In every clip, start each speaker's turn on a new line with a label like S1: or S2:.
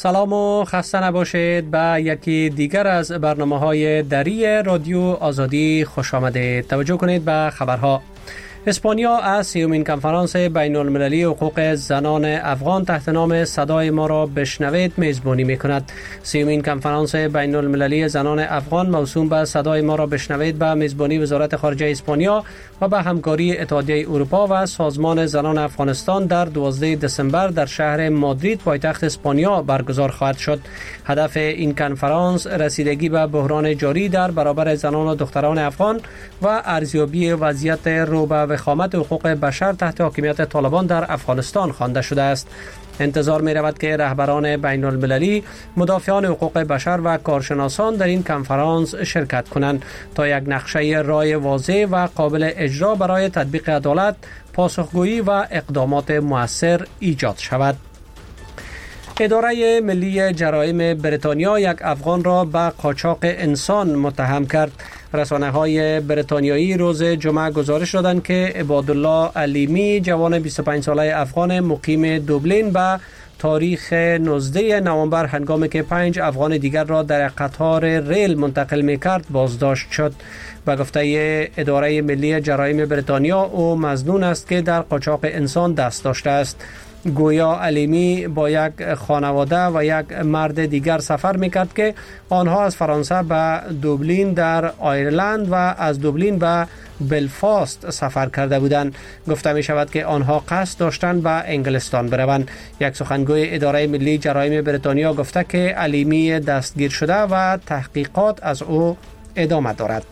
S1: سلام و خسته نباشید. به یکی دیگر از برنامه‌های دری رادیو آزادی خوش آمدید. توجه کنید به خبرها. اسپانیا از 30مین کنفرانس بین المللی حقوق زنان افغان تحت نام صدای ما را بشنوید میزبانی می‌کند. 30مین کنفرانس بین المللی زنان افغان موسوم به صدای ما را بشنوید به میزبانی وزارت خارجه اسپانیا و به همکاری اتحادیه اروپا و سازمان زنان افغانستان در 12 دسامبر در شهر مادرید پایتخت اسپانیا برگزار خواهد شد. هدف این کنفرانس رسیدگی به بحران جاری در برابر زنان و دختران افغان و ارزیابی وضعیت رو به وخامت حقوق بشر تحت حاکمیت طالبان در افغانستان خوانده شده است. انتظار می رود که رهبران بین المللی، مدافعان حقوق بشر و کارشناسان در این کنفرانس شرکت کنند تا یک نقشه راه واضح و قابل اجرا برای تطبیق عدالت، پاسخگویی و اقدامات مؤثر ایجاد شود. اداره ملی جرایم بریتانیا یک افغان را به قاچاق انسان متهم کرد. رسانه‌های بریتانیایی روز جمعه گزارش دادند که عبادالله علیمی، جوان 25 ساله افغان مقیم دوبلین، به تاریخ 19 نوامبر هنگامی که 5 افغان دیگر را در قطار ریل منتقل می‌کرد بازداشت شد. به گفته اداره ملی جرایم بریتانیا او مظنون است که در قاچاق انسان دست داشته است. گویا علیمی با یک خانواده و یک مرد دیگر سفر میکرد که آنها از فرانسه به دوبلین در آیرلند و از دوبلین به بلفاست سفر کرده بودند. گفته می شود که آنها قصد داشتند به انگلستان بروند. یک سخنگوی اداره ملی جرایم بریتانیا گفته که علیمی دستگیر شده و تحقیقات از او ادامه دارد.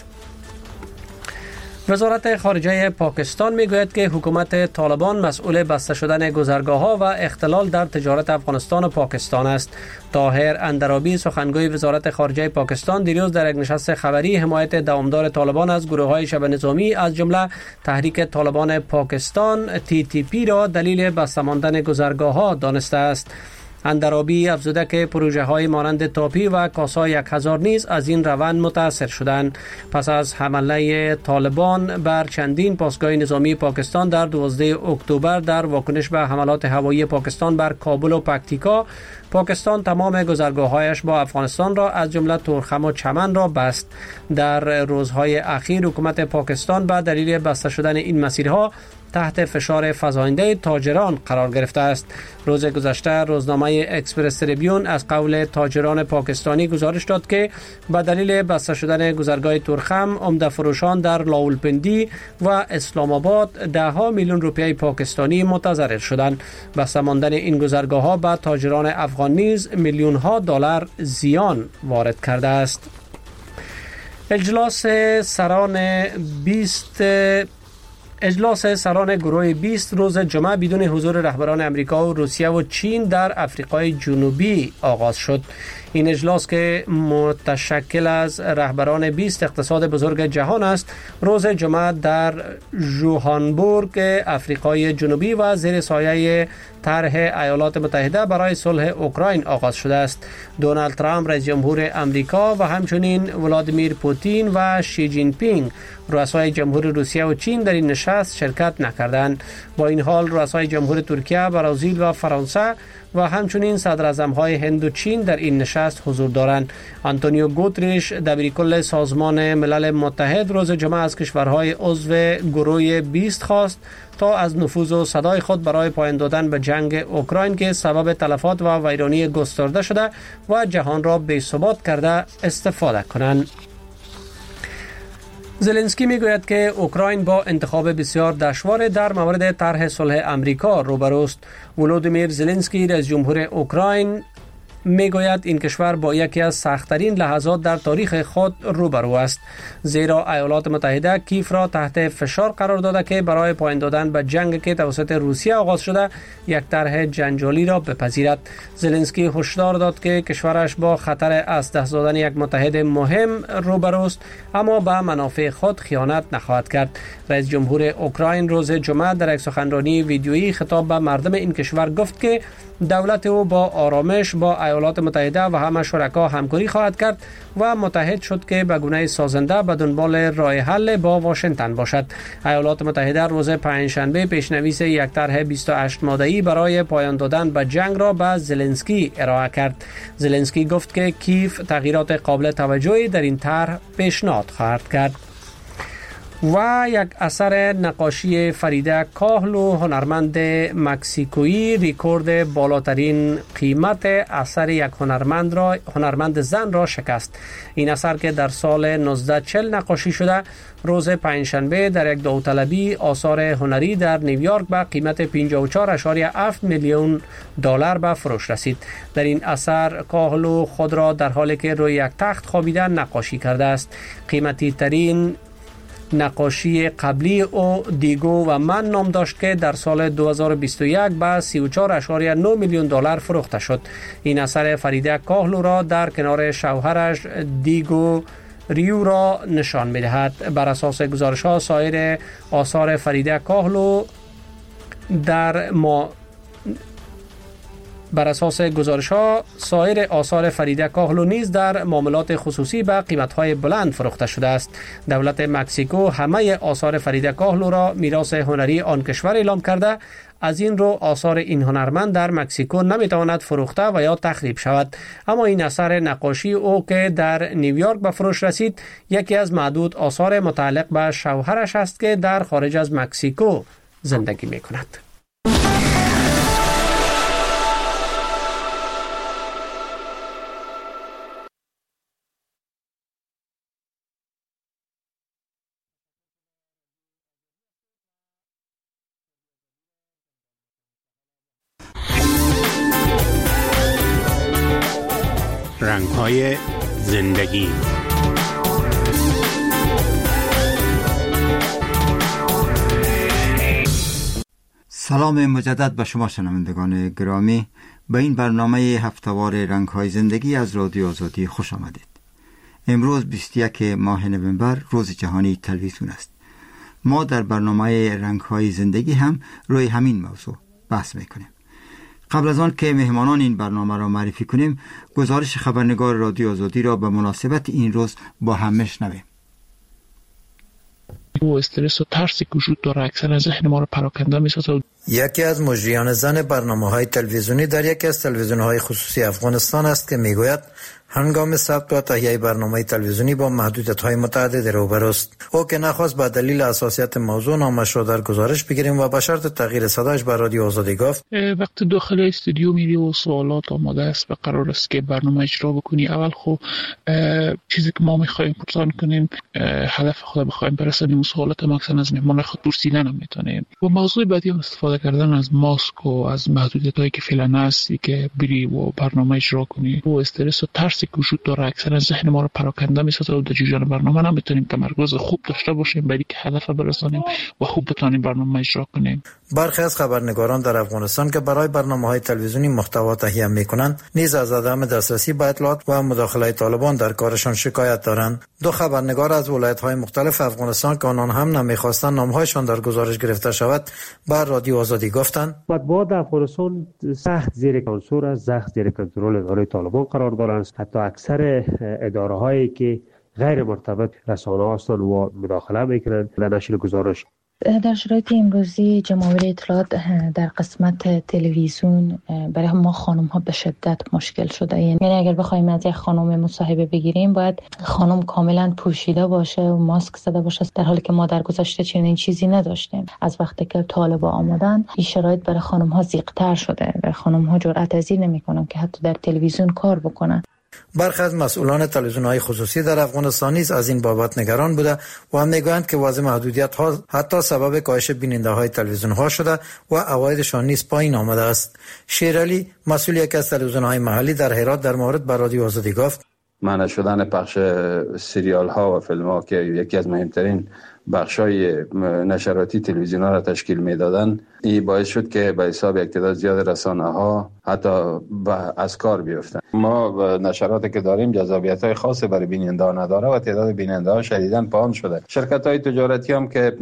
S1: وزارت خارجه پاکستان میگوید که حکومت طالبان مسئول بسته شدن گذرگاه‌ها و اختلال در تجارت افغانستان و پاکستان است. طاهر اندرابی، سخنگوی وزارت خارجه پاکستان، دیروز در یک نشست خبری حمایت دوامدار طالبان از گروه‌های شبه نظامی از جمله تحریک طالبان پاکستان (TTP) را دلیل بسته ماندن گذرگاه‌ها دانسته است. اندرابی افزوده که پروژه های مانند تاپی و کاسا 1000 نیز از این روند متاثر شدند. پس از حمله طالبان بر چندین پاسگاه نظامی پاکستان در 12 اکتبر در واکنش به حملات هوایی پاکستان بر کابل و پکتیکا، پاکستان تمام گذرگاه‌هایش با افغانستان را از جمله تورخم و چمن را بست. در روزهای اخیر حکومت پاکستان به دلیل بسته شدن این مسیرها تحت فشار فزاینده تاجران قرار گرفته است. روز گذشته روزنامه اکسپرس تریبیون از قول تاجران پاکستانی گزارش داد که به دلیل بسته شدن گذرگاه تورخم، عمده فروشان در لاولپندی و اسلام آباد 10 میلیون روپیه پاکستانی متضرر شدند. بسته ماندن این گذرگاه‌ها به تاجران افغان نیز میلیون‌ها دلار زیان وارد کرده است. اجلاس سران گروه 20 روز جمعه بدون حضور رهبران امریکا و روسیه و چین در افریقای جنوبی آغاز شد. این اجلاس که متشکل از رهبران 20 اقتصاد بزرگ جهان است، روز جمعه در ژوهانسبورگ افریقای جنوبی و زیر سایه طرح ایالات متحده برای صلح اوکراین آغاز شده است. دونالد ترامپ رئیس جمهور امریکا و همچنین ولادیمیر پوتین و شی جین پینگ رؤسای جمهور روسیه و چین در این نشست شرکت نکردند. با این حال رؤسای جمهور ترکیه، برزیل و فرانسه و همچنین صدراعظم‌های هند و چین در این نشست حضور دارند. آنتونیو گوتریش، دبیرکل سازمان ملل متحد، روز جمعه از کشورهای عضو گروه 20 خواست تا از نفوذ و صدای خود برای پایان دادن به جنگ اوکراین که سبب تلفات و ویرانی گسترده شده و جهان را بی‌ثبات کرده استفاده کنند. زلنسکی میگوید که اوکراین با انتخاب بسیار دشوار در مورد طرح صلح امریکا روبروست. ولودیمیر زلنسکی رئیس جمهور اوکراین میگوید این کشور با یکی از سخت‌ترین لحظات در تاریخ خود روبرو است، زیرا ایالات متحده کیف را تحت فشار قرار داده که برای پایان دادن به جنگ که توسط روسیه آغاز شده یک طرح جنجالی را بپذیرد. زلنسکی هشدار داد که کشورش با خطر از دست دادن یک متحد مهم روبروست، اما به منافع خود خیانت نخواهد کرد. رئیس جمهور اوکراین روز جمعه در یک سخنرانی ویدیویی خطاب به مردم این کشور گفت که دولت او با آرامش با ایالات متحده و همه شرکا همکاری خواهد کرد و متحد شد که به گونه سازنده به دنبال راه حل با واشنگتن باشد. ایالات متحده روز پنجشنبه پیشنویس یک طرح 28 ماده‌ای برای پایان دادن به جنگ را به زلنسکی ارائه کرد. زلنسکی گفت که کیف تغییرات قابل توجهی در این طرح پیشنهاد خواهد کرد. و یک اثر نقاشی فریده کاهلو هنرمند مکزیکویی رکورد بالاترین قیمت اثر یک هنرمند زن را شکست. این اثر که در سال 1940 نقاشی شده روز پنجشنبه در یک داوطلبی آثار هنری در نیویورک به قیمت 54.7 میلیون دلار به فروش رسید. در این اثر کاهلو خود را در حالی که روی یک تخت خوابیده نقاشی کرده است. قیمتی ترین نقاشی قبلی او دیگو و من نام داشت که در سال 2021 به 34.9 میلیون دلار فروخته شد. این اثر فریده کاهلو را در کنار شوهرش دیگو ریو را نشان می‌دهد. بر اساس گزارش‌ها سایر آثار فریده کاهلو نیز در معاملات خصوصی به قیمت‌های بلند فروخته شده است. دولت مکزیکو همه آثار فریده کاهلو را میراث هنری آن کشور اعلام کرده. از این رو آثار این هنرمند در مکزیکو نمیتواند فروخته و یا تخریب شود. اما این اثر نقاشی او که در نیویورک به فروش رسید یکی از معدود آثار متعلق به شوهرش است که در خارج از مکزیکو زندگی میکند.
S2: رنگ‌های زندگی.
S3: سلام مجدد به شما شنوندگان گرامی. به این برنامه هفته‌وار رنگ‌های زندگی از رادیو آزادی خوش آمدید. امروز 21 ماه نوامبر روز جهانی تلویزیون است. ما در برنامه رنگ‌های زندگی هم روی همین موضوع بحث می‌کنیم. قبل از آن که مهمانان این برنامه را معرفی کنیم، گزارش خبرنگار رادیو آزادی را به مناسبت این روز با هم میشنویم.
S4: و استرس و ترسی که وجود داره اکثر ذهن ما رو پراکنده می‌سازه.
S5: یکی از مجریان زن برنامه‌های تلویزیونی در یکی از تلویزیون‌های خصوصی افغانستان است که میگوید هنگام ثبت و تهیه برنامه تلویزیونی با محدودیت‌های متعدد روبروست. او که نخواست به دلیل حساسیت موضوع نامش را در گزارش بگیریم و به شرط تغییر صدایش به رادیو آزادی گفت
S4: وقتی داخل استودیو میری و سوالات آماده است و قرار است که برنامه اجرا بکنی، اول خب چیزی که ما می‌خوایم پرسان کنیم، هدف خود بخوایم برسونیم، سوالات مثلا از مهمان خود پرسیدن هم میتونیم. و موضوع بعدی هم استفاده کردن از ماسک و از محدودیت‌هایی که فعلا هستی که بری و برنامه اجرا کنی. و استرس و ترسی که وجود داره اکثر ذهن ما رو پراکنده می‌سازه و در جریان برنامه نمیتونیم تمرکز خوب داشته باشیم برای که هدف برسونیم و خوب بتونیم برنامه اجرا کنیم.
S5: برخی از خبرنگاران در افغانستان که برای برنامه‌های تلویزیونی محتوا تهیه می‌کنند، نیز از عدم دسترسی به اطلاعات و مداخله طالبان در کارشان شکایت دارند. دو خبرنگار از ولایت‌های مختلف افغانستان که آنان هم نمی‌خواستند نام‌هایشان در گزارش گرفته شود، بر رادیو آزادی گفتند
S6: مطبوعات افغانستان سخت زیر کنترل است، سخت زیر کنترل اداره طالبان قرار دارند. حتی اکثر اداره‌هایی که غیر مرتبط رسانه‌ها هستند و مداخله می‌کنند در نشر گزارش.
S7: در شرایط امروزی جمهوری اطلاعات در قسمت تلویزیون برای ما خانم ها به شدت مشکل شده. یعنی اگر بخوایم از یک خانم مصاحبه بگیریم باید خانم کاملا پوشیده باشه و ماسک زده باشه، در حالی که ما در گذشته چنین چیزی نداشتیم. از وقتی که طالبا آمدن این شرایط برای خانم ها ضیق‌تر شده و خانم ها جرأت پذیر نمی‌کنن که حتی در تلویزیون کار بکنن.
S5: برخی از مسئولان تلویزیون‌های خصوصی در افغانستان نیز از این بابت نگران بوده و هم میگویند که وضع محدودیت‌ها حتی سبب کاهش بیننده‌های تلویزیون‌ها شده و عوایدشان نیز پایین آمده است. شیرعلی، مسئول یکی از تلویزیون‌های محلی در هرات، در مورد به رادیو آزادی گفت:
S8: منع شدن پخش سریال ها و فیلم ها که یکی از مهمترین بخشای نشراتی تلویزیون ها را تشکیل میدادن. این باعث شد که به حساب یک تعداد زیاد رسانه ها حتی از کار بیفتن. ما نشراتی که داریم جذابیت های خاصی برای بیننده ها نداره و تعداد بیننده ها شدیداً پایین شده. شرکت های تجارتی هم که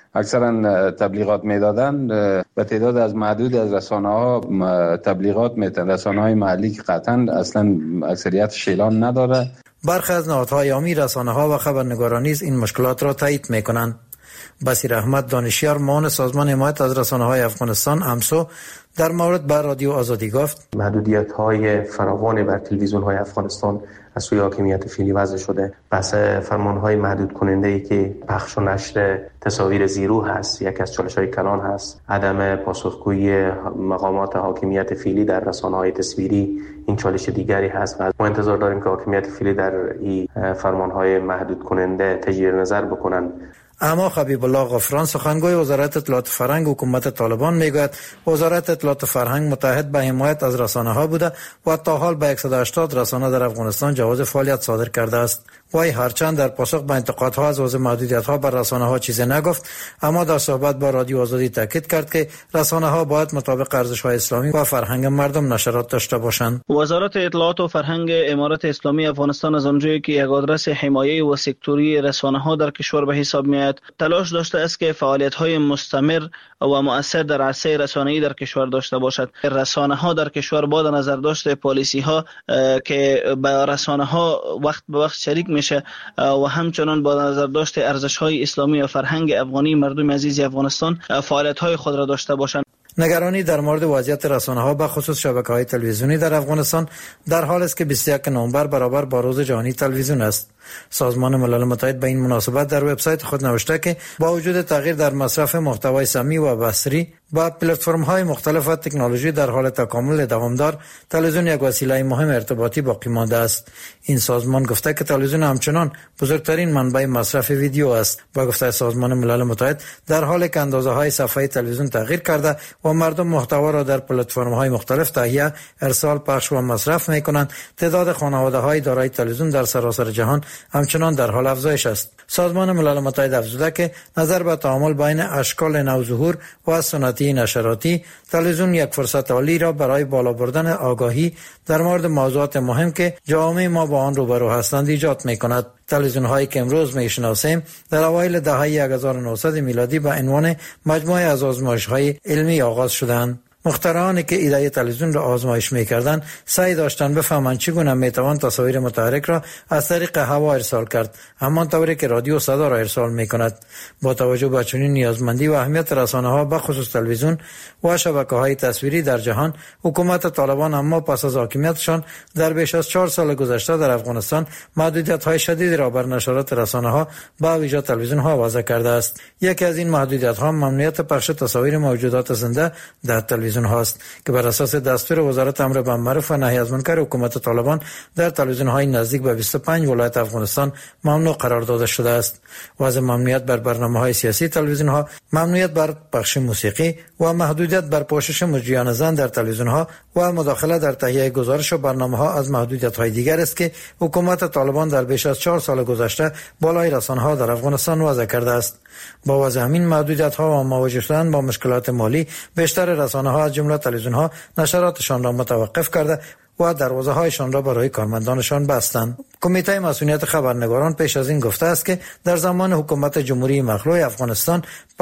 S8: اکثرا تبلیغات میدادن به تعداد از محدود از رسانه ها تبلیغات میتن. رسانه های محلی که قطعا اصلا اکثریت شیلان نداره.
S5: برخی از نهادهای عامی، رسانه‌ها و خبرنگاران نیز این مشکلات را تایید می‌کنند. بصیر احمد دانشیار معاون سازمان حمایت از رسانه‌های افغانستان امسو در مورد بر رادیو آزادی گفت:
S9: محدودیت‌های فراوان بر تلویزیون‌های افغانستان از سوی حاکمیت فعلی وضع شده. بحث فرمان‌های محدود کننده‌ای که پخش و نشر تصاویر زیرو هست، یک از چالش‌های کلان هست. عدم پاسخگویی مقامات حاکمیت فعلی در رسانه‌های تصویری این چالش دیگری هست و ما انتظار داریم که حاکمیت فعلی در این فرمان‌های محدود کننده تجدید نظر بکنند.
S5: اما حبیب الله غفران سخنگوی وزارت اطلاعات فرهنگ حکومت طالبان میگوید وزارت اطلاعات فرهنگ متحد به حمایت از رسانه‌ها بوده و تا حال به 180 رسانه در افغانستان جواز فعالیت صادر کرده است. وی هرچند در پاسخ به انتقادها از وضع محدودیت‌ها بر رسانه‌ها چیزی نگفت، اما در صحبت با رادیو آزادی تاکید کرد که رسانه‌ها باید مطابق ارزش‌های اسلامی و فرهنگ مردم نشرات داشته باشند.
S10: وزارت اطلاعات و فرهنگ امارات اسلامی افغانستان از آنجایی که یک آدرس حمایه و سکتوری رسانه‌ها در کشور به حساب می‌آید، تلاش داشته است که فعالیت‌های مستمر و مؤثر در عرصه رسانه‌ای در کشور داشته باشد. رسانه‌ها در کشور با نظر داشته پالیسی‌ها که به رسانه‌ها وقت به وقت شریک میشه و همچنان با نظر داشته ارزش‌های اسلامی و فرهنگ افغانی مردم عزیز افغانستان فعالیت‌های خود را داشته باشند.
S5: نگرانی در مورد وضعیت رسانه‌ها به خصوص شبکه‌های تلویزیونی در افغانستان در حال است که 21 نوامبر برابر با روز جهانی تلویزیون است. سازمان ملل متحد به این مناسبت در وبسایت خود نوشته که با وجود تغییر در مصرف محتوای سمی و بصری با پلتفرم‌های مختلف و تکنولوژی در حال تکامل دوامدار، تلویزیون یک وسیله مهم ارتباطی باقی مانده است. این سازمان گفته که تلویزیون همچنان بزرگترین منبع مصرف ویدیو است. با گفته سازمان ملل متحد در حالی که اندازه‌های صفحه تلویزیون تغییر کرده و مردم محتوا را در پلتفرم‌های مختلف تهیه، ارسال، پخش و مصرف می‌کنند، تعداد خانواده‌های دارای تلویزیون در سراسر جهان همچنان در حال افزایش است. سازمان ملل متحد افزوده که نظر به تعامل بین اشکال نوظهور و سنتی نشراتی، تلویزیون یک فرصت عالی را برای بالا بردن آگاهی در مورد موضوعات مهم که جامعه ما با آن روبرو هستند ایجاد می‌کند. تلویزیون هایی که امروز میشناسیم در اوایل دهه 1900 میلادی با عنوان مجموعه از آزمایش‌های علمی آغاز شدند. مخترعانی که ایده تلویزیون را آزمایش می‌کردند سعی داشتند بفهمند چگونه میتوان تصاویر متحرک را از طریق هوا ارسال کرد، همان طوری که رادیو صدا را ارسال می‌کند. با توجه به چنین نیازمندی و اهمیت رسانه‌ها به خصوص تلویزیون و شبکه‌های تصویری در جهان، حکومت طالبان اما پس از حاکمیتشان در بیش از 4 سال گذشته در افغانستان محدودیت‌های شدیدی را بر نشرات رسانه‌ها به ویژه تلویزیون‌ها وضع کرده است. یکی از این محدودیت‌ها ممنوعیت پخش تصاویر موجودات زنده در تلویزیون هاست که بر اساس دستور وزارت امر بالمعروف و نهی از منکر حکومت طالبان در تلویزیون‌های نزدیک به 25 ولایت افغانستان ممنوع قرار داده شده است. وضع ممنوعیت بر برنامه‌های سیاسی تلویزیون‌ها، ممنوعیت بر پخش موسیقی و محدودیت بر پوشش مجریان زن در تلویزیون‌ها و مداخله در تهیه گزارش و برنامه‌ها از محدودیت‌های دیگر است که حکومت طالبان در بیش از 4 سال گذشته بالای رسانه‌ها در افغانستان وضع کرده است. با وضع همین محدودیت‌ها و مواجه شدن با مشکلات مالی، بیشتر رسانه‌ها از جمله تلویزیون‌ها نشراتشان را متوقف کرده و دروازه‌هایشان را برای کارمندانشان بستند. کمیته مسئولیت خبرنگاران پیش از این گفته است که در زمان حکومت جمهوری مخلوع افغانستان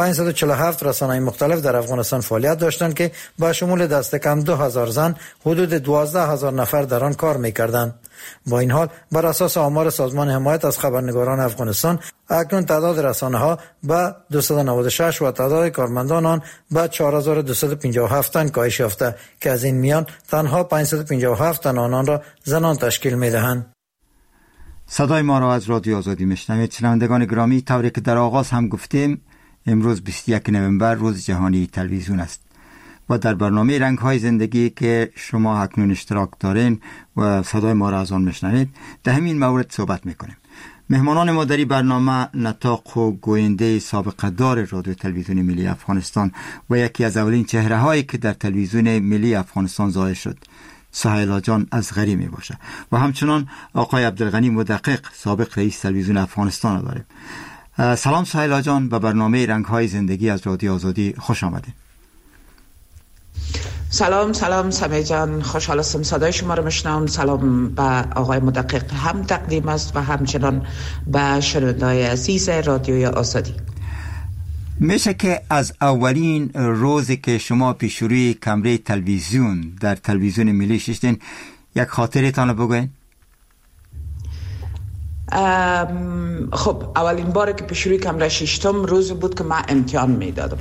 S5: 547 رسانه‌های مختلف در افغانستان فعالیت داشتند که با شمول دست کم 2000 زن حدود 12000 نفر در آن کار می‌کردند. با این حال بر اساس آمار سازمان حمایت از خبرنگاران افغانستان اکنون تعداد رسانه‌ها به 296 و تعداد کارمندان آن به 4257 تن کاهش یافته که از این میان تنها 557 تن آنان را زنان تشکیل می‌دهند.
S3: صدای ما را از رادیو آزادی میشنوید. شنوندگان گرامی، طوری که در آغاز هم گفتیم، امروز 21 نوامبر روز جهانی تلویزیون است و در برنامه رنگ‌های زندگی که شما اکنون اشتراک دارین و صدای ما را از آن میشنوید در همین مورد صحبت میکنیم. مهمانان ما در برنامه نطاق و گوینده سابقه دار رادیو تلویزیون ملی افغانستان و یکی از اولین چهره هایی که در تلویزیون ملی افغانستان ظاهر شد، سهیلا جان اصغری می باشه و همچنان آقای عبدالغنی مدقق، سابق رئیس تلویزیون افغانستان را داریم. سلام سهیلا جان، به برنامه رنگ‌های زندگی از رادیو آزادی خوش آمدید.
S11: سلام سمی جان، خوشحال هستم صدای شما رو میشنوم. سلام به آقای مدقق هم تقدیم است و همچنان به شنونده‌های عزیز رادیوی آزادی.
S3: میشه که از اولین روزی که شما پیش روی کمره تلویزیون در تلویزیون ملی شدین یک خاطرتان بگوین؟
S11: خب اولین بار که پیش روی کمره ششتم روز بود که من امتحان میدادم.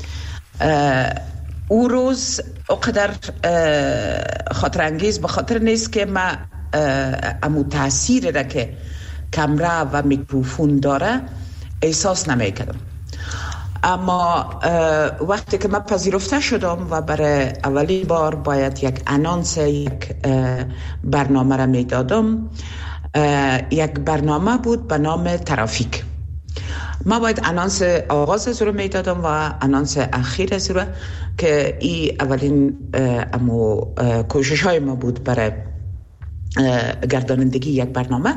S11: او روز اقدر خاطر انگیز به خاطر نیست که من امو تأثیر را که کمره و میکروفون داره احساس نمیکردم، اما وقتی که من پذیرفته شدم و برای اولین بار باید یک انانس یک برنامه را میدادم، یک برنامه بود به نام ترافیک. ما باید انانس آغاز از رو میدادم و انانس اخیر از رو که این اولین کوشش های ما بود برای گردانندگی یک برنامه.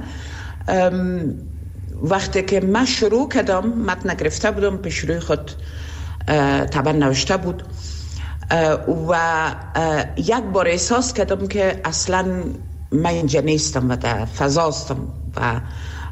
S11: وقتی که من شروع کردم متن گرفته بودم، پیش روی خود طبعا نوشته بود و یک بار احساس کردم که اصلا من اینجا نیستم و در فضاستم و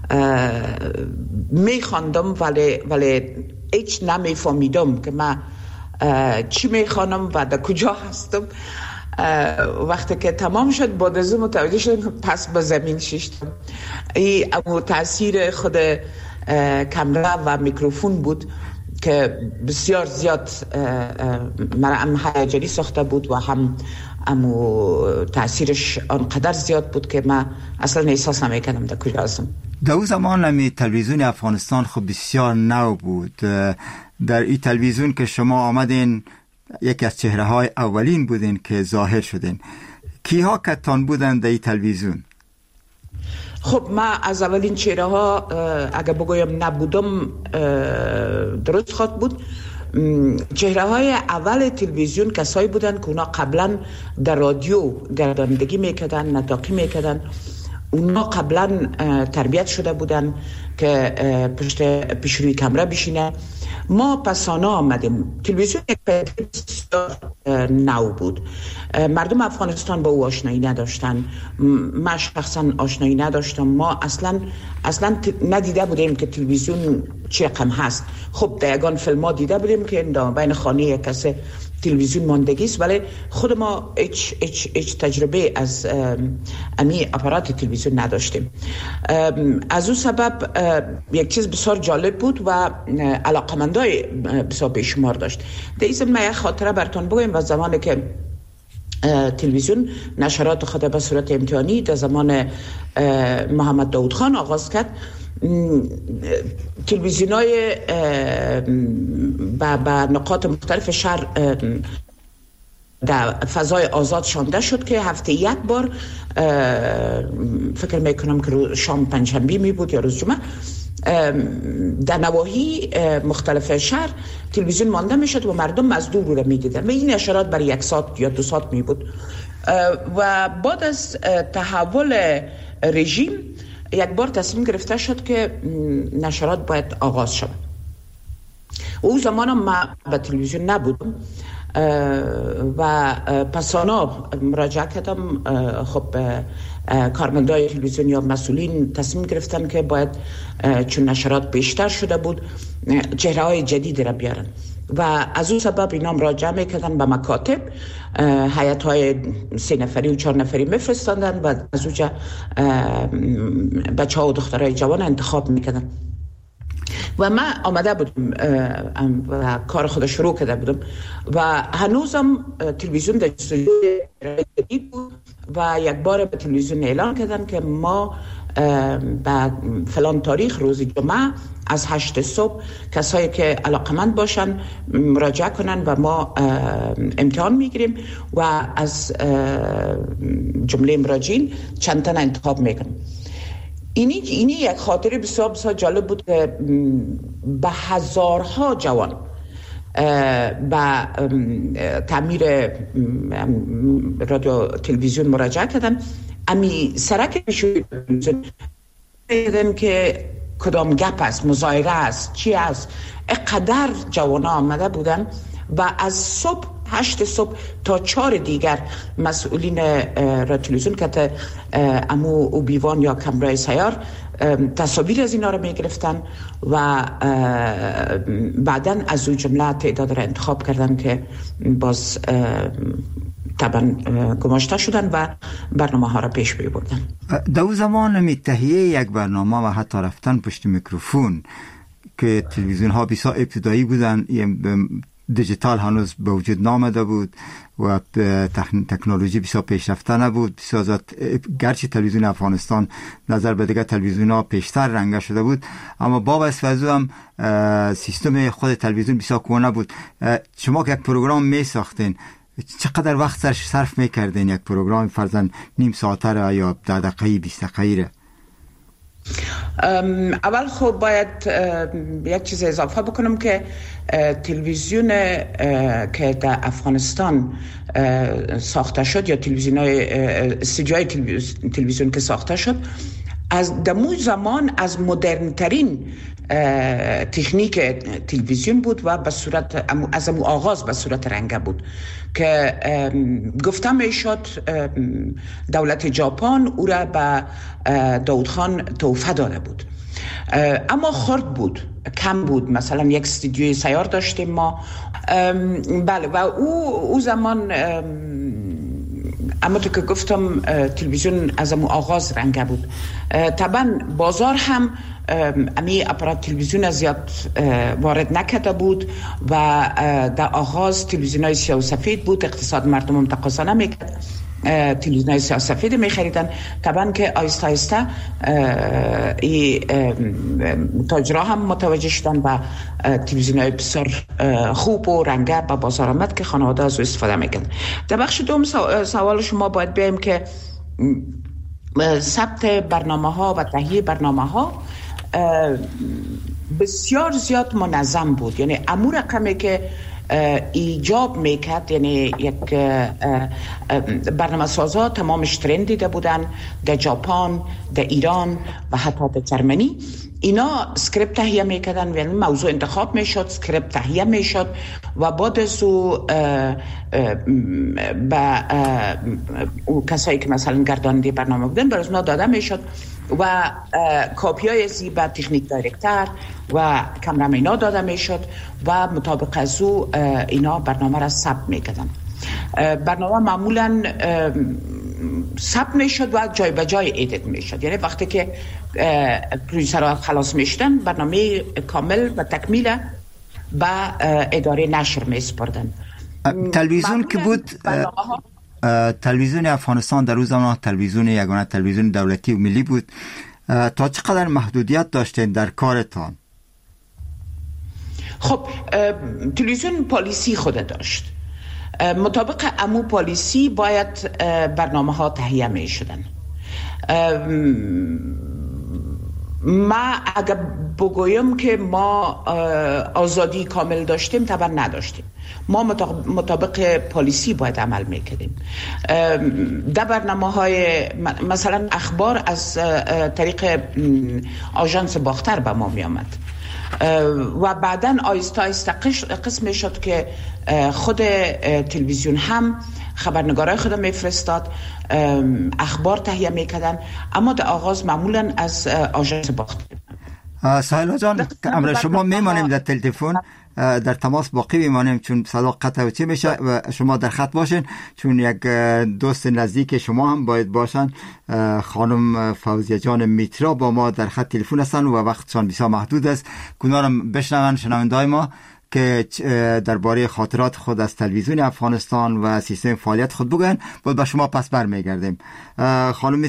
S11: میخواندم ولی هیچ نمیفهمیدم که من چی میخوانم و در کجا هستم. وقتی که تمام شد بعد از متوجه شدم پس به زمین ششتم. این امو تاثیر خود کامera و میکروفون بود که بسیار زیاد مرا هم هیجانی ساخته بود و هم امو تاثیرش آنقدر زیاد بود که من اصلا احساس نمیکردم در کجا هستم.
S3: در اون زمان تلویزیون افغانستان خب بسیار نو بود. در این تلویزیون که شما آمدین یکی از چهره های اولین بودین که ظاهر شدین. کیها کتان بودن در این تلویزیون؟
S11: خب من از اولین چهره ها اگر بگویم نبودم درست خواد بود. چهره های اول تلویزیون کسایی بودن که اونا قبلا در رادیو گردانندگی میکردن، نطاقی میکردن. اونا قبلا تربیت شده بودن که پیش روی کامera بشینه. ما پسانه آمدیم. تلویزیون یک بسیار نو بود. مردم افغانستان با او آشنایی نداشتن. من شخصا آشنایی نداشتم. ما اصلا ندیده بودیم که تلویزیون چه رقم هست. خب در یگان فیلم ها دیده بودیم که بین خانه کسی تلویزیون ماندگی است، ولی خود ما هیچ تجربه از امی اپارات تلویزیون نداشتیم. از اون سبب یک چیز بسیار جالب بود و علاقمندای بسیار بیشمار داشت. در این زمینه یک خاطره براتون بگویم. و زمانی که تلویزیون نشرات خود به صورت امتحانی در زمان محمد داود خان آغاز کرد، تلویزیونای به نقاط مختلف شهر در فضای آزاد شانده شد که هفته یک بار، فکر میکنم که شام پنجشنبه می بود یا روز جمعه، در نواحی مختلف شهر تلویزیون مانده می شد و مردم از دور رو می دیدن و این نشرات برای 1 ساعت یا 2 ساعت می بود. و بعد از تحول رژیم یک بار تصمیم گرفته شد که نشرات باید آغاز شد. او زمان من به تلویزیون نبودم و پسانا مراجعه کردم. خب کارمندای تلویزیون یا مسئولین تصمیم گرفتن که باید چون نشرات بیشتر شده بود چهره های جدید را بیارن و از اون سبب اینا مراجعه میکردن به مکاتب. هیئت های 3 نفری و 4 نفری میفرستاندن و از اونجا بچه ها و دخترای جوان انتخاب میکردن و من آمده بودم و کار خود شروع کرده بودم و هنوزم تلویزیون در جستجوی جدید بود و یک بار به تلویزیون اعلان کردن که ما بعد فلان تاریخ روز جمعه از 8 صبح کسایی که علاقمند باشن مراجعه کنن و ما امتحان میگیریم و از جمله مراجعین چند تا انتخاب میکنیم. اینی یک خاطره بسیار بسیار جالب بود که به هزارها جوان به تعمیر رادیو تلویزیون مراجعه کردن. امی سرک تلویزیون دیدن که کدام گپ است، مظاهره است، چی است. اقدر جوانا آمده بودن و از صبح 8 صبح تا 4 دیگر مسئولین رادیو تلویزیون که امو او بیوان یا کمرای سیار تصاویر از اینا رو می گرفتن و بعدن از اون جمله تعداد را انتخاب کردن که باز طبعا گماشته شدن و برنامه ها را پیش بردن.
S3: در زمان می تهیه یک برنامه و حتی رفتن پشت میکروفون که تلویزیون ها بسیار ابتدایی بودن، دیجیتال هنوز به وجود نامده بود و تکنولوژی بسیار پیشرفته نبود. بسیار زیاد گرچه تلویزیون افغانستان نظر به دیگر تلویزیون ها پیشتر رنگه شده بود، اما با واسه هم سیستم خود تلویزیون بسیار کهنه بود. شما که یک پروگرام می ساختین چقدر وقت صرف می کردین یک پروگرام فرضاً نیم ساعته را یا 10 دقیقه 20 دقیقه را؟
S11: اول خب باید یک چیز اضافه بکنم که تلویزیون که در افغانستان ساخته شد یا استودیوهای تلویزیون که ساخته شد از دمو زمان از مدرن ترین تکنیک تلویزیون بود و به صورت از امو آغاز به صورت رنگه بود که گفته میشد دولت ژاپن او را به داود خان تحفه داده بود، اما خرد بود، کم بود. مثلا یک استودیوی سیار داشتیم ما، بله، و او زمان اما تو که گفتم تلویزیون از امو آغاز رنگه بود. طبعا بازار هم امی اپارات تلویزیون از زیاد وارد نکرده بود و در آغاز تلویزیون های سیاه و سفید بود، اقتصاد مردم هم تقاضا نمیکرد تلویزیون های سیاه و سفید میخریدن. طبعا که آیسته آیسته تاجرها هم متوجه شدن و تلویزیون های بسیار خوب و رنگه به بازار آمد که خانواده از او استفاده میکردن. در بخش دوم سوال شما باید بیایم که ثبت برنامه ها و تهیه برنامه ها بسیار زیاد منظم بود. یعنی امور رقمی که ایجاب میکرد، یعنی یک برنامه سازا تمامش ترند دیده بودن در ژاپن، در ایران و حتی در جرمنی. اینا اسکریپت تهیه میکردن، یعنی موضوع انتخاب میشد، اسکریپت تهیه میشد و بعد از او به کسایی که مثلا گرداننده برنامه بودن برای اونا داده میشد و کاپی های زی به تکنیک دایرکتر و کامرامنا داده میشد و مطابق از او اینا برنامه را ثبت میکردن. برنامه معمولا ثبت میشد و جای به جای ادیت میشد. یعنی وقتی که پرودوسرها خلاص میشدن برنامه کامل و تکمیل به اداره نشر میسپردن.
S3: تلویزیون که بود تلویزیون افغانستان در روز زمان تلویزیون یگانه تلویزیون دولتی و ملی بود. تا چقدر محدودیت داشتین در کارتان؟
S11: خب تلویزیون پالیسی خود داشت. مطابق امو پالیسی باید برنامه ها تهیه می شدن. ما اگر بگویم که ما آزادی کامل داشتیم، طبعا نداشتیم. ما مطابق پالیسی باید عمل میکردیم. در برنامه های مثلا اخبار از طریق آژانس باختر به ما می آمد و بعداً آیسته آیسته قسم شد که خود تلویزیون هم خبرنگارای خود میفرستاد، اخبار تهیه میکردن، اما در آغاز معمولا از آژانس باختر.
S3: سهیلا جان، امر شما میمانیم در تلفن، در تماس باقی میمانیم چون صدا قطع و چه میشه و شما در خط باشین چون یک دوست نزدیک شما هم باید باشن. خانم فوزیه جان میترا با ما در خط تلفن هستن و وقتشان بسیار محدود است. کنارم بشنون شنوندای ما که درباره خاطرات خود از تلویزیون افغانستان و سیستم فعالیت خود بگن، بعد با شما پس برمیگردیم. خانم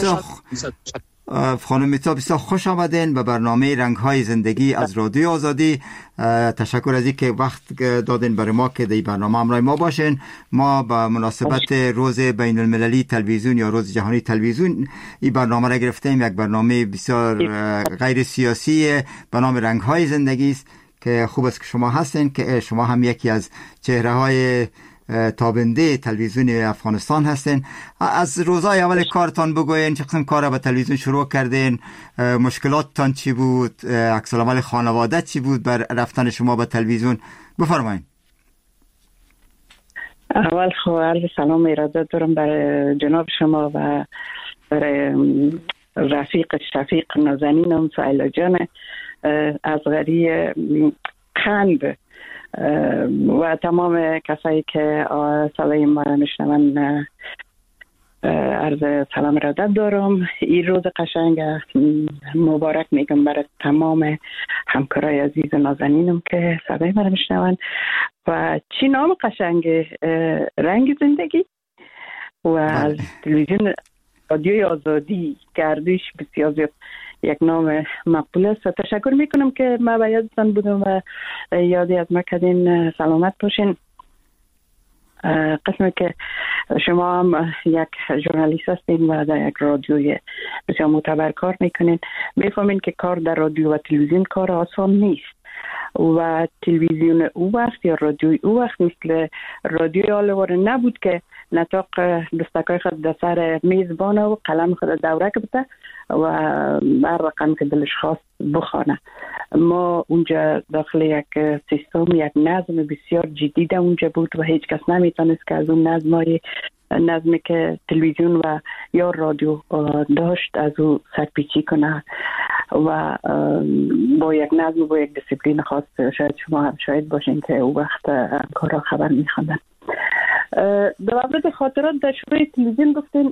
S3: میترا بسیار خوش آمدین به برنامه رنگ‌های زندگی از رادیو آزادی. تشکر از اینکه وقت دادین برای ما که در برنامه همراه ما باشین. ما با مناسبت روز بین المللی تلویزیون یا روز جهانی تلویزیون این برنامه را گرفتیم. یک برنامه بسیار غیر سیاسی به نام رنگ‌های زندگی است که خوب است که شما هستین، که شما هم یکی از چهره‌های تابنده تلویزیون افغانستان هستین. از روزهای اول کارتان بگوین چه قسم کار به تلویزیون شروع کردین، مشکلاتتان چی بود، عکس العمل خانواده چی بود بر رفتن شما به تلویزیون؟ بفرمایید.
S12: اول عرض سلام ارادت دارم برای جناب شما و برای رفیق شفیق نازنینم سایلا جان اصغری قند و تمام کسایی که صدای ما را میشنون عرض سلام ارادت دارم. این روز قشنگ مبارک میگم برای تمام همکارای عزیز نازنینم که صدای ما را میشنون. و چی نام قشنگ؟ رنگ زندگی و از تلویزیون رادیوی آزادی گردش بسیار زیاد یک نام مقبول است و تشکر میکنم که ما به یادتان بودم و یادی از ما کردین. سلامت باشین. قسمی که شما هم یک ژورنالیست هستین و در یک رادیوی بسیار معتبر کار میکنین، میفهمین که کار در رادیو و تلویزیون کار آسان نیست و تلویزیون او وقت یا رادیوی او وقت مثل رادیوی آلواره نبود که نطاق دستکای خود در سر میزبانه و قلم خود دوره کبته و هر رقم که دلش خواست بخوانه. ما اونجا داخل یک سیستم، یک نظم بسیار جدی در اونجا بود و هیچ کس نمیتونست که از اون نظمی که تلویزیون و یا رادیو داشت از او سرپیچی کنه و با یک نظم، با یک دیسیپلین خاص. شاید شما هم شاید باشین که او وقت کارا خبر میخوندن. در مورد خاطرات در شروع تلویزیون گفتین،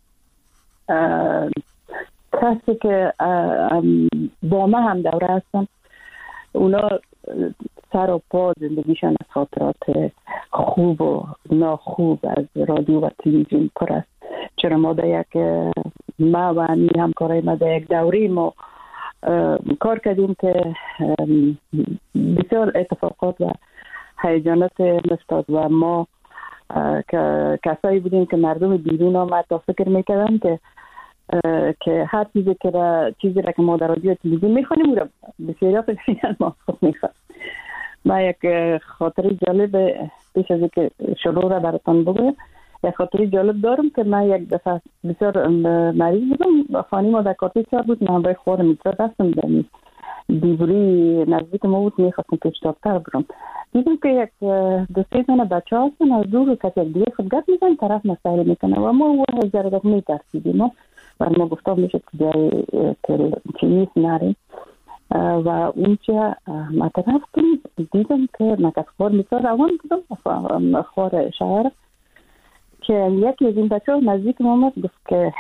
S12: کسی که با ما هم دوره هستن اونا سر و پا زندگیشان از خاطرات خوب و ناخوب از رادیو و تلویزیون پر است. چرا ما در یک ما و همکارای ما در یک دوره ما کار کردیم که بسیار اتفاقات و هیجانات میفتاد و ما کسایی بودیم که مردم بیرون آمد تا فکر میکردن که هر چیزی را که ما در رادیو تلویزیون میخوانیم او را بسیار فکر ما خود میخواد. ما یک خاطری جالب پیش از که شروع را براتان بگویم، یک خاطری جالب دارم که من یک دفعه بسیار مریض بودم، خانه ما در کارتی چار بود، من باید خوار میترا دستم دارم دیبوری نزدیک ما بود، میخواستم پیش دکتر برم. دیدم که یک دو سه تانه بچه هستن از دور کسی یک دیگه خود گپ میزن طرف مسئله میکنه و ما او هزارگت میترسیدیم و ما گفتم میشه که جای چیز نریم و اونجا ما رفتم دیدم که من که خوار میترا روان بودم خوار شهر که یکی از این بچه ها نزدیک ما آمد گفت که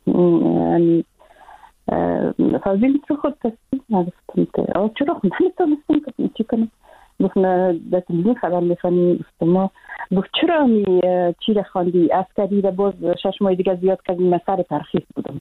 S12: فوزی میترا خود کسی نگفتم که چرا خود نمیتونستم که چی کنم. گفت در تلویزیون خبر میخوانی؟ گفت ما. گفت چرا چی را خواندی؟ عسکری را باز 6 ماه دیگه زیاد کردیم. من سر ترخیص بودم.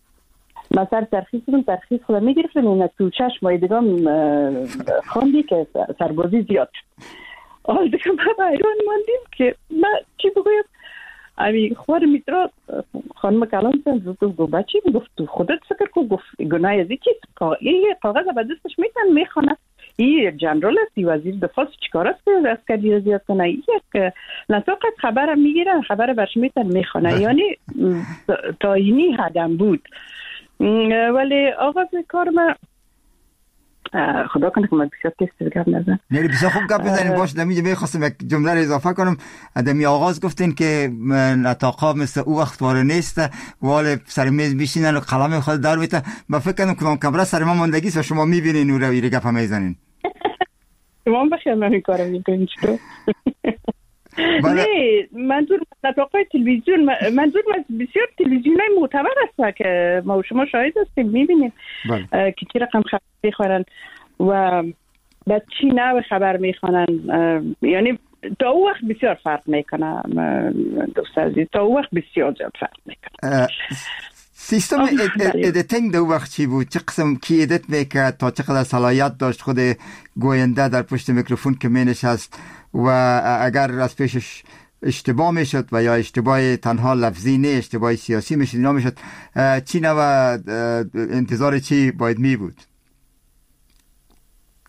S12: ترخیص خودم میگرفتم این تو 6 ماه دیگه خواندی که سربازی زیاد. حال دیگه ما ایران ماندیم که من چی بگویم. امی خوار میترا خانم کلام سن گفت بچی گفت تو خودت فکر کن. گفت گناه از این چیز یه کاغذ به دستش میخونه. این جنرال است، وزیر دفاع چیکار است که عسکری را زیاد کنه؟ یک نطاقت خبر میگیره، خبر برش میخونه. یعنی تا اینی حدم بود. ولی آغاز کار من خدا کنه که من بسیار تست گپ نزن.
S3: نه بسیار خوب گپ بزنین. باش نمیشه میخواستم یک جمله رو اضافه کنم. دمی آغاز گفتین که نطاقا مثل او وقت واره نیست، وال سر میز میشینن و قلم خود در میته. من فکر کنم که کامرا سر ما ماندگی و شما میبینین اون رو ایره گپ میزنین.
S12: شما بخیر من این کارو میکنین چطور؟ نه منظور نطاقای تلویزیون، منظور بسیار تلویزیونای معتبر است که ما و شما شاهد هستیم میبینیم که چی رقم خبر میخورن و بعد چی نوع خبر میخوانن. یعنی تا او وقت بسیار فرق میکنه دوست عزیز، تا او وقت بسیار زیاد فرق میکنه.
S3: سیستم ادیتینگ دو وقت چی بود؟ چه قسم کی ادیت میکرد؟ تا چقدر صلاحیت داشت خود گوینده در پشت میکروفون که مینشست و اگر از پیشش اشتباه میشد و یا اشتباه تنها لفظی نه اشتباه سیاسی میشد اینا میشد، چی نوع انتظار چی باید می بود؟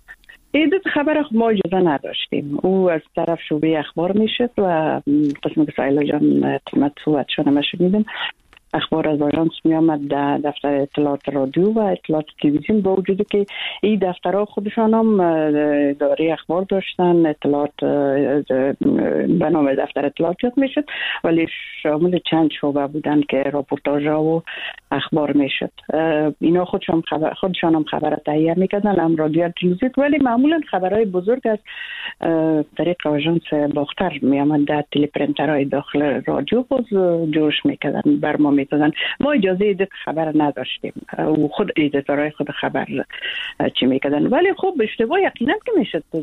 S12: ایدت خبر ما اجازه نداشتیم. او از طرف شعبه اخبار میشد و قسم که سایلا جان قسمت صحبتشان ما شنیدم، اخبار از آژانس می آمد در دفتر اطلاعات رادیو و اطلاعات تلویزیون، با وجودی که این دفترها خودشان هم اداره اخبار داشتن، اطلاعات به نام دفتر اطلاعاتیات میشد، ولی شامل چند شعبه بودن که راپورتاژها و اخبار میشد. اینا خودشان هم خبر تهیه میکردن، هم رادیو تلویزیون، ولی معمولا خبرهای بزرگ از طریق آژانس باختر می آمد در تلی پرینترهای داخل رادیو باز جوش میکردن، برما میدادن. ما اجازه ایدیت خبر نداشتیم، خود ایدیتورهای خود خبر چی میکردن. ولی خب اشتباه یقینا که میشد